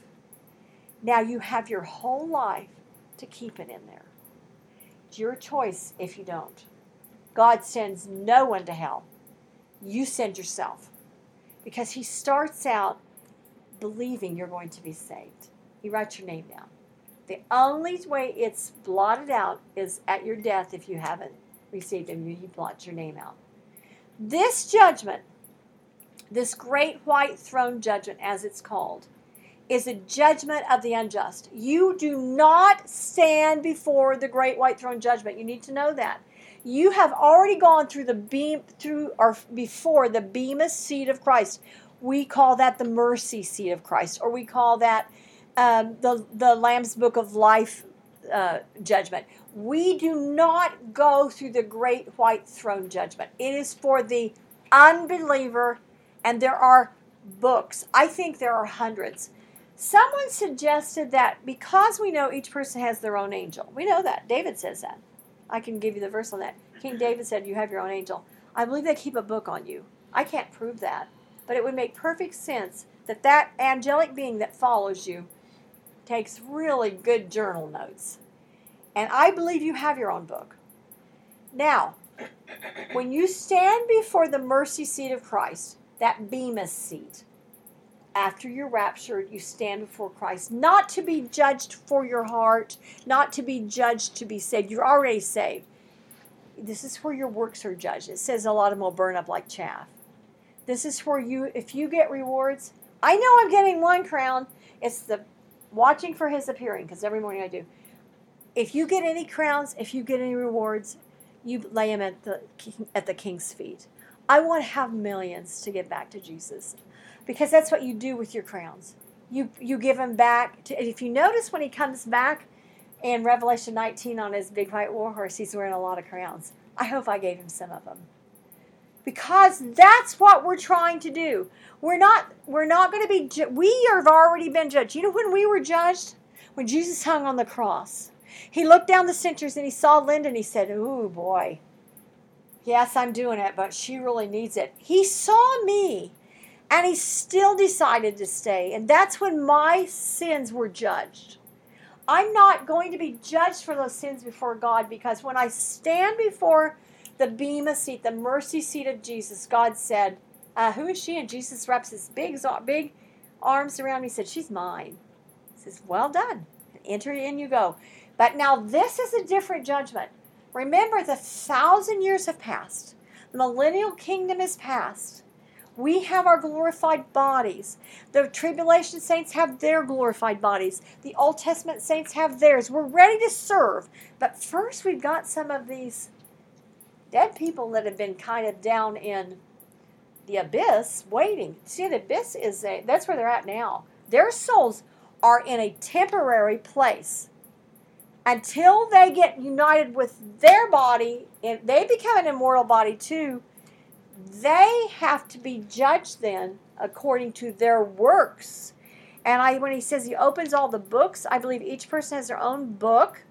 Now you have your whole life to keep it in there. It's your choice if you don't. God sends no one to hell. You send yourself. Because he starts out believing you're going to be saved. He writes your name down. The only way it's blotted out is at your death if you haven't received him. He blots your name out. This judgment, this great white throne judgment, as it's called, is a judgment of the unjust. You do not stand before the great white throne judgment. You need to know that. You have already gone through the beam through or before the bema seat of Christ. We call that the mercy seat of Christ, or we call that um, the the Lamb's Book of Life uh, judgment. We do not go through the great white throne judgment. It is for the unbeliever. And there are books. I think there are hundreds. Someone suggested that because we know each person has their own angel. We know that. David says that. I can give you the verse on that. King David said, you have your own angel. I believe they keep a book on you. I can't prove that. But it would make perfect sense that that angelic being that follows you takes really good journal notes. And I believe you have your own book. Now, when you stand before the mercy seat of Christ, that bema seat, after you're raptured, you stand before Christ, not to be judged for your heart, not to be judged to be saved. You're already saved. This is where your works are judged. It says a lot of them will burn up like chaff. This is where you, if you get rewards, I know I'm getting one crown. It's the watching for his appearing, because every morning I do. If you get any crowns, if you get any rewards, you lay them at the at the king's feet. I want to have millions to give back to Jesus, because that's what you do with your crowns. You you give them back. To, if you notice when he comes back in Revelation nineteen on his big white war horse, he's wearing a lot of crowns. I hope I gave him some of them, because that's what we're trying to do. We're not we're not going to be. Ju- we have already been judged. You know when we were judged? When Jesus hung on the cross. He looked down the censers and he saw Linda and he said, "Ooh, boy. Yes, I'm doing it, but she really needs it." He saw me, and he still decided to stay. And that's when my sins were judged. I'm not going to be judged for those sins before God, because when I stand before the bema seat, the mercy seat of Jesus, God said, uh, who is she? And Jesus wraps his big, big arms around me and said, "She's mine." He says, "Well done. Enter in you go." But now this is a different judgment. Remember, the thousand years have passed. The millennial kingdom is past. We have our glorified bodies. The tribulation saints have their glorified bodies. The Old Testament saints have theirs. We're ready to serve. But first we've got some of these dead people that have been kind of down in the abyss waiting. See, the abyss is a, that's where they're at now. Their souls are in a temporary place. Until they get united with their body, and they become an immortal body too, they have to be judged then according to their works. And I, when he says he opens all the books, I believe each person has their own book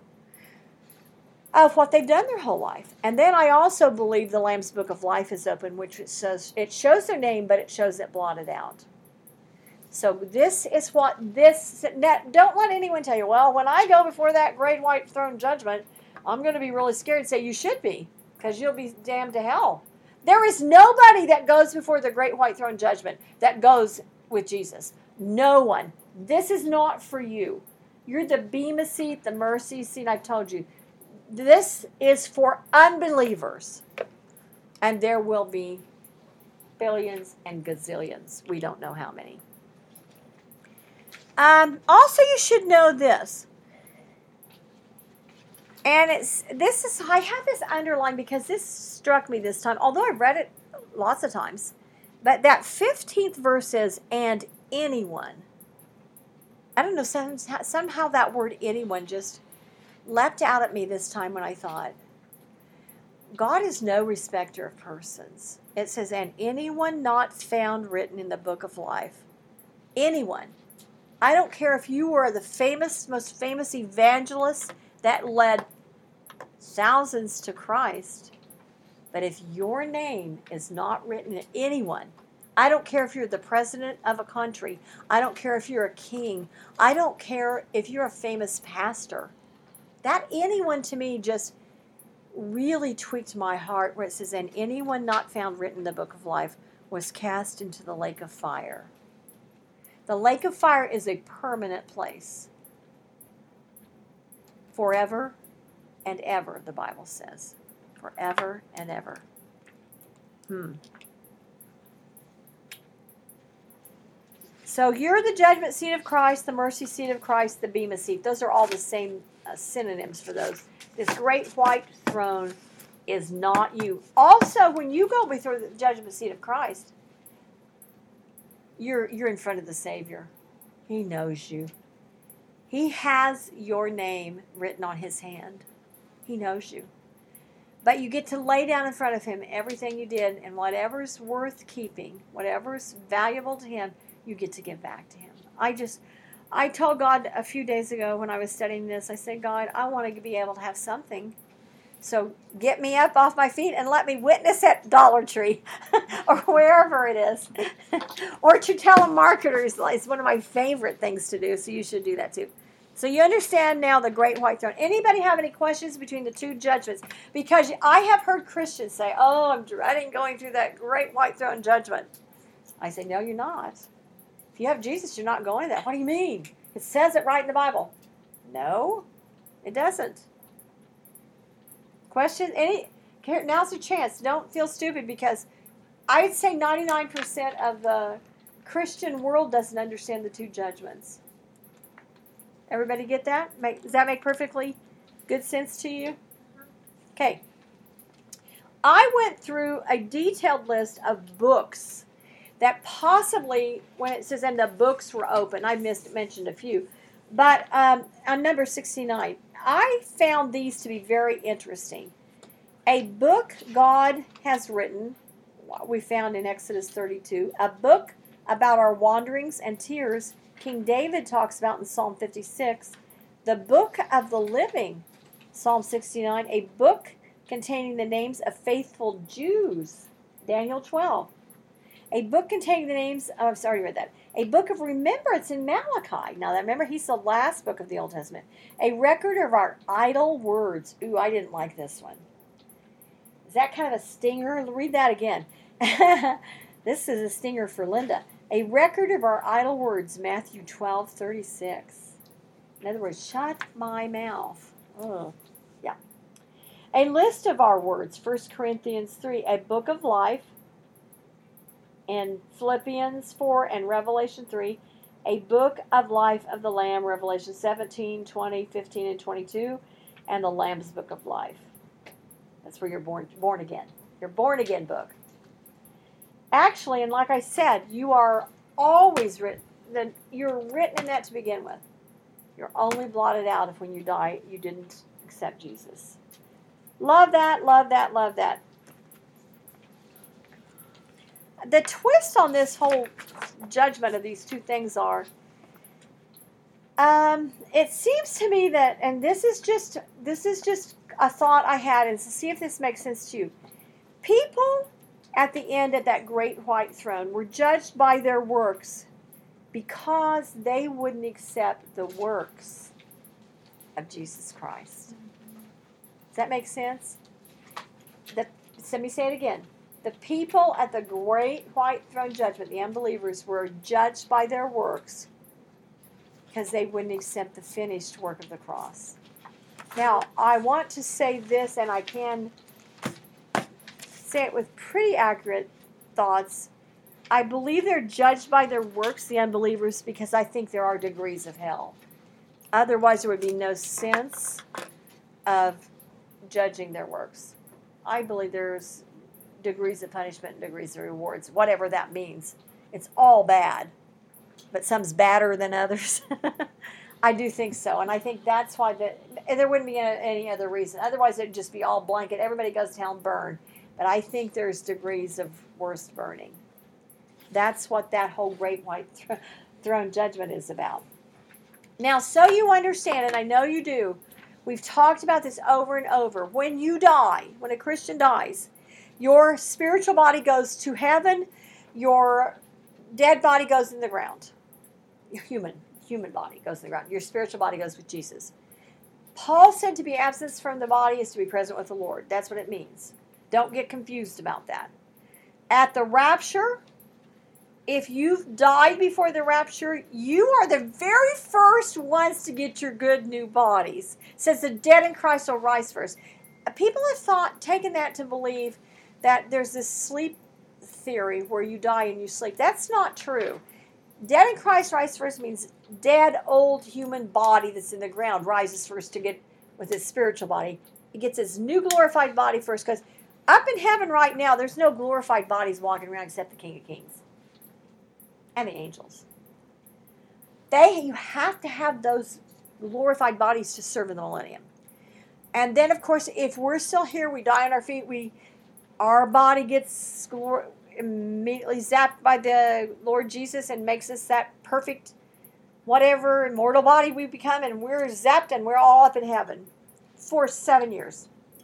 of what they've done their whole life. And then I also believe the Lamb's Book of Life is open, which it says it shows their name, but it shows it blotted out. So this is what this, don't let anyone tell you, well, when I go before that great white throne judgment, I'm going to be really scared and say, you should be, because you'll be damned to hell. There is nobody that goes before the great white throne judgment that goes with Jesus. No one. This is not for you. You're the bema seat, the mercy seat. I've told you. This is for unbelievers. And there will be billions and gazillions. We don't know how many. Um, also, you should know this. And it's this is I have this underlined because this struck me this time, although I've read it lots of times. But that fifteenth verse is, and anyone. I don't know, somehow, somehow that word anyone just leapt out at me this time when I thought, God is no respecter of persons. It says, and anyone not found written in the book of life. Anyone. I don't care if you were the famous, most famous evangelist that led thousands to Christ, but if your name is not written in anyone, I don't care if you're the president of a country, I don't care if you're a king, I don't care if you're a famous pastor, that anyone to me just really tweaked my heart where it says, and anyone not found written in the book of life was cast into the lake of fire. The lake of fire is a permanent place. Forever and ever, the Bible says. Forever and ever. Hmm. So you're the judgment seat of Christ, the mercy seat of Christ, the bema seat. Those are all the same uh, synonyms for those. This great white throne is not you. Also, when you go before the judgment seat of Christ, you're you're in front of the Savior. He knows you. He has your name written on his hand. He knows you. But you get to lay down in front of him everything you did, and whatever's worth keeping, whatever's valuable to him, you get to give back to him. I just, I told God a few days ago when I was studying this, I said, God, I want to be able to have something. So get me up off my feet and let me witness at Dollar Tree or wherever it is. Or to telemarketers is one of my favorite things to do, so you should do that too. So you understand now the great white throne. Anybody have any questions between the two judgments? Because I have heard Christians say, oh, I'm dreading going through that great white throne judgment. I say, no, you're not. If you have Jesus, you're not going to that. What do you mean? It says it right in the Bible. No, it doesn't. Question? Any? Here, now's your chance. Don't feel stupid because I'd say ninety-nine percent of the Christian world doesn't understand the two judgments. Everybody get that? Make, does that make perfectly good sense to you? Okay. I went through a detailed list of books that possibly, when it says, and the books were open, I missed mentioned a few, but um, on number sixty-nine, I found these to be very interesting. A book God has written, we found in Exodus thirty-two, a book about our wanderings and tears, King David talks about in Psalm fifty-six, the book of the living, Psalm sixty-nine, a book containing the names of faithful Jews, Daniel twelve, a book containing the names of, sorry, I read that, a book of remembrance in Malachi. Now, remember, he's the last book of the Old Testament. A record of our idle words. Ooh, I didn't like this one. Is that kind of a stinger? Read that again. This is a stinger for Linda. A record of our idle words, Matthew twelve thirty-six. In other words, shut my mouth. Oh, yeah. A list of our words, First Corinthians three. A book of life, in Philippians four and Revelation three, a book of life of the Lamb, Revelation seventeen, twenty, fifteen, and twenty-two, and the Lamb's book of life. That's where you're born, born again. Your born again book. Actually, and like I said, you are always written, you're written in that to begin with. You're only blotted out if when you die, you didn't accept Jesus. Love that, love that, love that. The twist on this whole judgment of these two things are, um, it seems to me that, and this is just this is just a thought I had, and to see if this makes sense to you. People at the end at that great white throne were judged by their works because they wouldn't accept the works of Jesus Christ. Does that make sense? The, let me say it again. The people at the great white throne judgment, the unbelievers, were judged by their works because they wouldn't accept the finished work of the cross. Now, I want to say this, and I can say it with pretty accurate thoughts. I believe they're judged by their works, the unbelievers, because I think there are degrees of hell. Otherwise, there would be no sense of judging their works. I believe there's degrees of punishment and degrees of rewards, whatever that means. It's all bad, but some's badder than others. I do think so, and I think that's why the, there wouldn't be any other reason. Otherwise, it'd just be all blanket. Everybody goes to hell and burn. But I think there's degrees of worse burning. That's what that whole great white th- throne judgment is about. Now, so you understand, and I know you do, we've talked about this over and over. When you die, when a Christian dies, your spiritual body goes to heaven, your dead body goes in the ground. Your human, human body goes in the ground. Your spiritual body goes with Jesus. Paul said to be absent from the body is to be present with the Lord. That's what it means. Don't get confused about that. At the rapture, if you've died before the rapture, you are the very first ones to get your good new bodies. It says the dead in Christ will rise first. People have thought, taken that to believe that there's this sleep theory where you die and you sleep. That's not true. Dead in Christ rise first means dead old human body that's in the ground rises first to get with his spiritual body. He gets his new glorified body first, because up in heaven right now, there's no glorified bodies walking around except the King of Kings and the angels. They, you have to have those glorified bodies to serve in the millennium. And then, of course, if we're still here, we die on our feet, we, our body gets glor- immediately zapped by the Lord Jesus and makes us that perfect, whatever immortal body we become, and we're zapped and we're all up in heaven for seven years.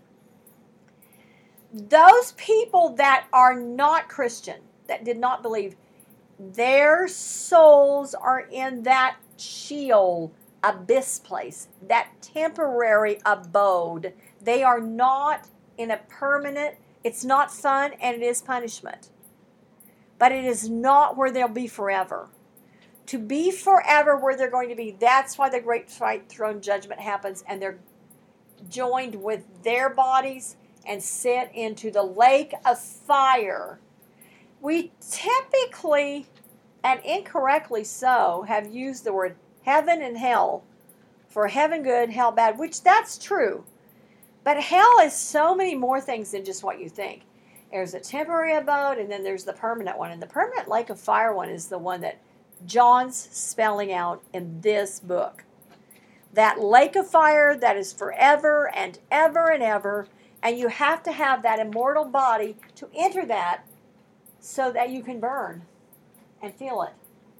Those people that are not Christian, that did not believe, their souls are in that Sheol, abyss place, that temporary abode. They are not in a permanent, it's not fun, and it is punishment. But it is not where they'll be forever. To be forever where they're going to be, that's why the great white throne judgment happens, and they're joined with their bodies and sent into the lake of fire. We typically, and incorrectly so, have used the word heaven and hell for heaven good, hell bad, which that's true. But hell is so many more things than just what you think. There's a temporary abode, and then there's the permanent one. And the permanent lake of fire one is the one that John's spelling out in this book. That lake of fire that is forever and ever and ever. And you have to have that immortal body to enter that so that you can burn and feel it.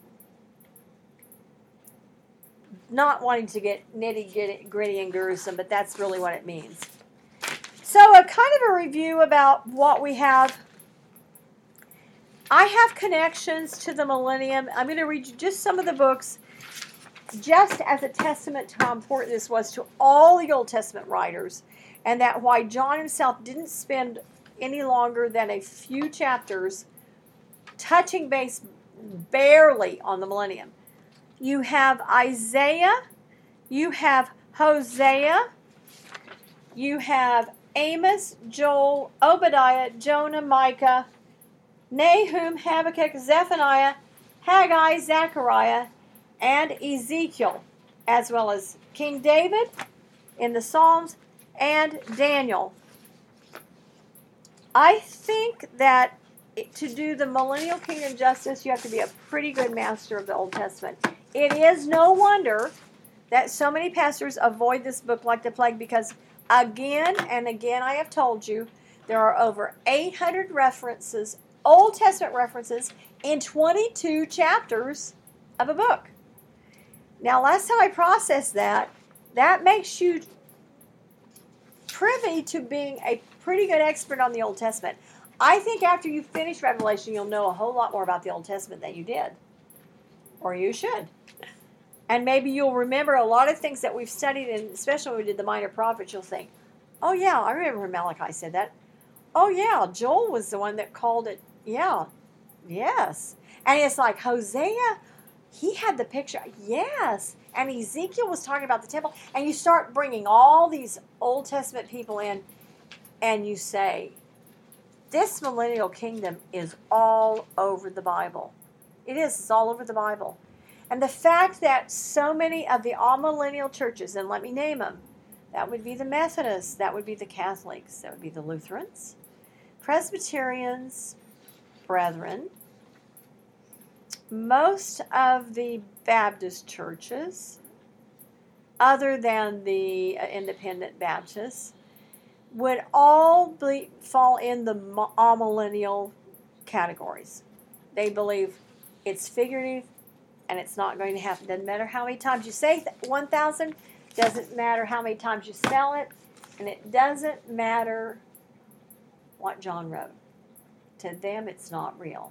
Not wanting to get nitty gritty and gruesome, but that's really what it means. So a kind of a review about what we have. I have connections to the millennium. I'm going to read you just some of the books just as a testament to how important this was to all the Old Testament writers, and that why John himself didn't spend any longer than a few chapters touching base barely on the millennium. You have Isaiah, you have Hosea, you have Amos, Joel, Obadiah, Jonah, Micah, Nahum, Habakkuk, Zephaniah, Haggai, Zechariah, and Ezekiel, as well as King David in the Psalms, and Daniel. I think that to do the millennial kingdom justice, you have to be a pretty good master of the Old Testament. It is no wonder that so many pastors avoid this book like the plague, because again and again I have told you, there are over eight hundred references, Old Testament references, in twenty-two chapters of a book. Now, last time I processed that, that makes you privy to being a pretty good expert on the Old Testament. I think after you finish Revelation, you'll know a whole lot more about the Old Testament than you did. Or you should. And maybe you'll remember a lot of things that we've studied, and especially when we did the Minor Prophets, you'll think, oh yeah, I remember when Malachi said that. Oh yeah, Joel was the one that called it, yeah, yes. And it's like, Hosea, He had the picture. Yes. And Ezekiel was talking about the temple. And you start bringing all these Old Testament people in, and you say, this millennial kingdom is all over the Bible. It is. It's all over the Bible. And the fact that so many of the amillennial churches, and let me name them, that would be the Methodists, that would be the Catholics, that would be the Lutherans, Presbyterians, Brethren, most of the Baptist churches, other than the uh, independent Baptists, would all be, fall in the amillennial categories. They believe it's figurative and it's not going to happen. Doesn't matter how many times you say one thousand, doesn't matter how many times you spell it, and it doesn't matter what John wrote. To them, it's not real.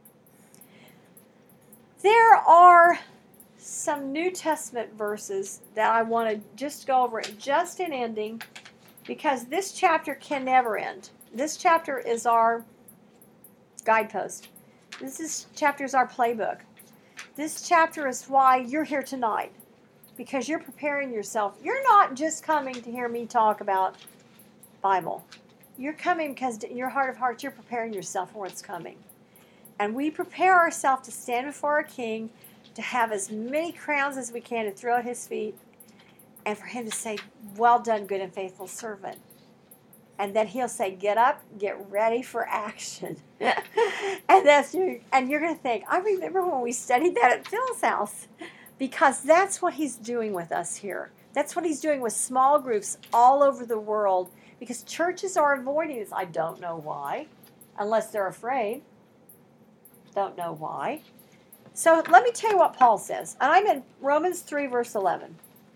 There are some New Testament verses that I want to just go over it just in ending, because this chapter can never end. This chapter is our guidepost. This is, chapter is our playbook. This chapter is why you're here tonight, because you're preparing yourself. You're not just coming to hear me talk about Bible. You're coming because in your heart of hearts, you're preparing yourself for what's coming. And we prepare ourselves to stand before our King, to have as many crowns as we can to throw at his feet, and for him to say, well done, good and faithful servant. And then he'll say, get up, get ready for action. and that's your, and you're going to think, I remember when we studied that at Phil's house, because that's what he's doing with us here. That's what he's doing with small groups all over the world, because churches are avoiding this. I don't know why, unless they're afraid. Don't know why. So let me tell you what Paul says. And I'm in Romans three, verse eleven.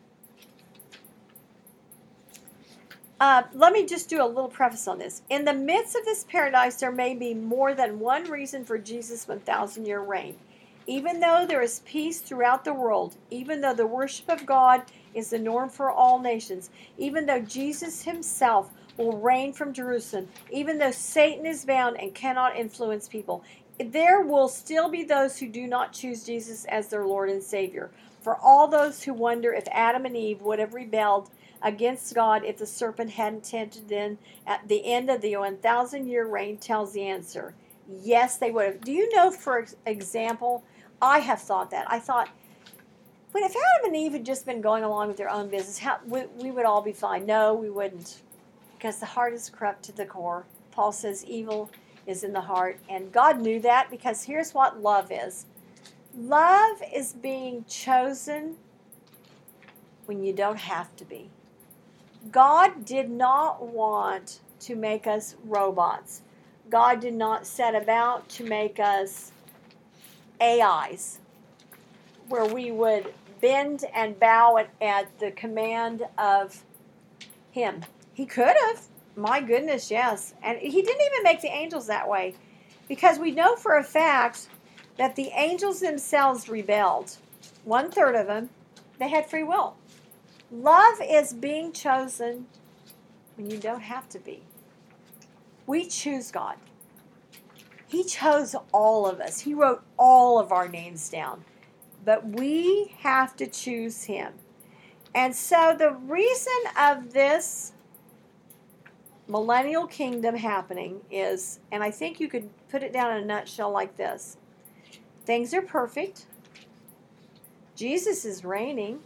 Uh, let me just do a little preface on this. In the midst of this paradise, there may be more than one reason for Jesus' one thousand year reign. Even though there is peace throughout the world, even though the worship of God is the norm for all nations, even though Jesus himself will reign from Jerusalem, even though Satan is bound and cannot influence people, there will still be those who do not choose Jesus as their Lord and Savior. For all those who wonder if Adam and Eve would have rebelled against God if the serpent hadn't tempted them at the end of the one thousand year reign, tells the answer. Yes, they would have. Do you know, for example, I have thought that. I thought, but if Adam and Eve had just been going along with their own business, how, we, we would all be fine. No, we wouldn't. Because the heart is corrupt to the core. Paul says evil is in the heart. And God knew that, because here's what love is. Love is being chosen when you don't have to be. God did not want to make us robots. God did not set about to make us A Is, where we would bend and bow at, at the command of him. He could have. My goodness, yes. And he didn't even make the angels that way, because we know for a fact that the angels themselves rebelled. One third of them, they had free will. Love is being chosen when you don't have to be. We choose God. He chose all of us. He wrote all of our names down. But we have to choose him. And so the reason of this millennial kingdom happening is, and I think you could put it down in a nutshell like this. Things are perfect. Jesus is reigning.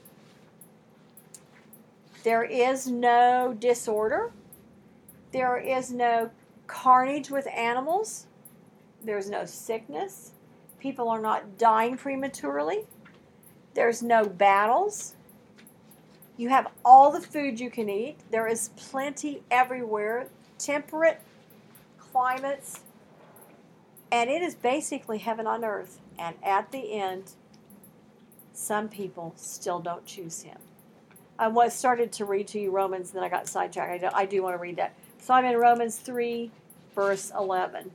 There is no disorder. There is no carnage with animals. There's no sickness. People are not dying prematurely. There's no battles. You have all the food you can eat. There is plenty everywhere. Temperate climates. And it is basically heaven on earth. And at the end, some people still don't choose him. I was started to read to you Romans, then I got sidetracked. I do, I do want to read that. So I'm in Romans three, verse eleven.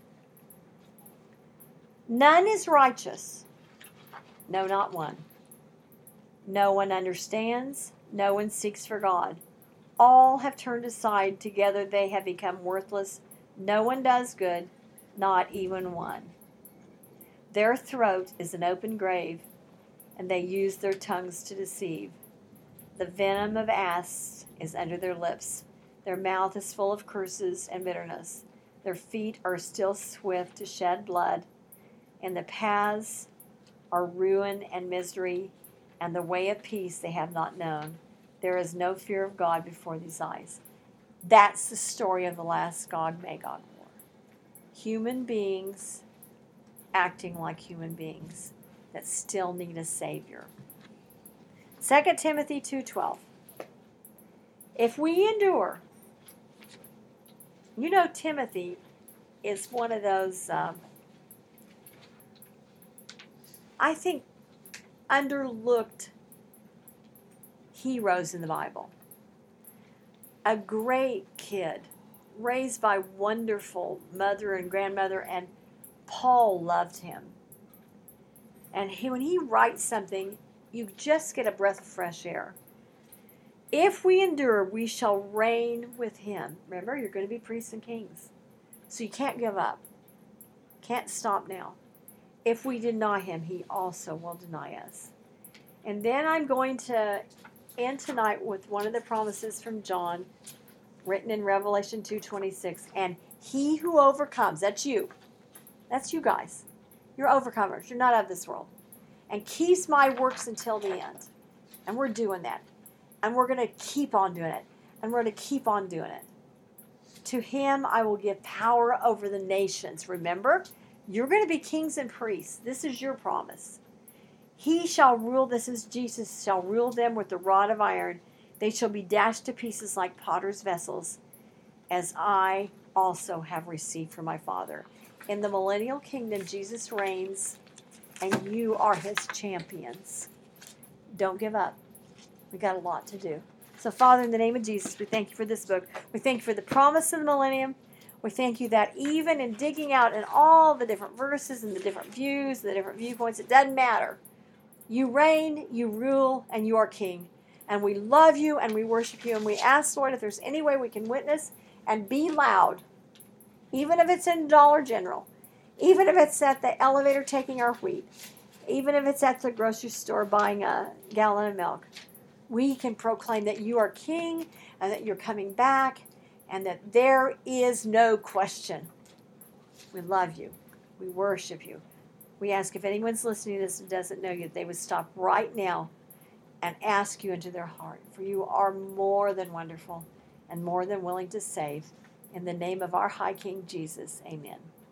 None is righteous. No, not one. No one understands. No one seeks for God. All have turned aside. Together they have become worthless. No one does good, not even one. Their throat is an open grave, and they use their tongues to deceive. The venom of asps is under their lips. Their mouth is full of curses and bitterness. Their feet are still swift to shed blood, and the paths are ruin and misery, and the way of peace they have not known. There is no fear of God before these eyes. That's the story of the last Gog-Magog war. Human beings acting like human beings that still need a Savior. Second Timothy two twelve. If we endure, you know Timothy is one of those, um, I think, underlooked heroes in the Bible. A great kid, raised by wonderful mother and grandmother, and Paul loved him. And he, when he writes something, you just get a breath of fresh air. If we endure, we shall reign with him. Remember, you're going to be priests and kings. So you can't give up. Can't stop now. If we deny him, he also will deny us. And then I'm going to end tonight with one of the promises from John, written in Revelation two twenty-six. And he who overcomes, that's you. That's you guys. You're overcomers. You're not of this world. And keeps my works until the end. And we're doing that. And we're going to keep on doing it. And we're going to keep on doing it. To him I will give power over the nations. Remember, you're going to be kings and priests. This is your promise. He shall rule, this is Jesus, shall rule them with the rod of iron. They shall be dashed to pieces like potter's vessels, as I also have received from my Father. In the millennial kingdom, Jesus reigns, and you are his champions. Don't give up. We got a lot to do. So, Father, in the name of Jesus, we thank you for this book. We thank you for the promise of the millennium. We thank you that even in digging out in all the different verses and the different views, the different viewpoints, it doesn't matter. You reign, you rule, and you are king. And we love you and we worship you. And we ask, Lord, if there's any way we can witness and be loud, even if it's in Dollar General, even if it's at the elevator taking our wheat, even if it's at the grocery store buying a gallon of milk, we can proclaim that you are king and that you're coming back and that there is no question. We love you. We worship you. We ask if anyone's listening to this and doesn't know you, that they would stop right now and ask you into their heart. For you are more than wonderful and more than willing to save. In the name of our high King Jesus, amen.